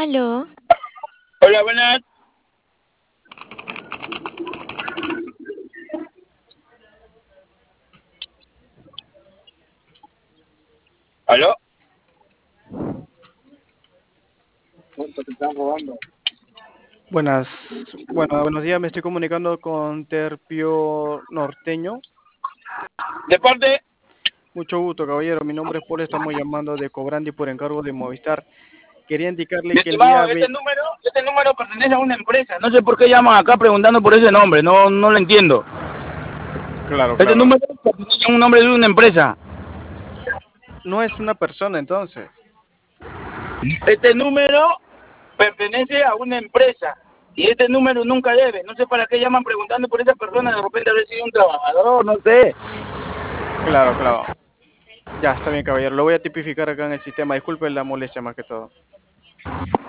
Aló, Hola, buenas. ¿Aló? Puta, te están robando. Buenos días, me estoy comunicando con Terpio Norteño. De parte, Mucho gusto, caballero. Mi nombre es Paul, estamos llamando de Cobrandi por encargo de Movistar. Quería indicarle mi que el estimado, día este número pertenece a una empresa. No sé por qué llaman acá preguntando por ese nombre. No lo entiendo. Claro, Este claro. número pertenece a un nombre de una empresa. No es una persona, entonces. Este número pertenece a una empresa. Y este número nunca debe. No sé para qué llaman preguntando por esa persona. De repente haber sido un trabajador, no sé. Claro, claro. Ya, está bien, caballero. Lo voy a tipificar acá en el sistema. Disculpe la molestia más que todo.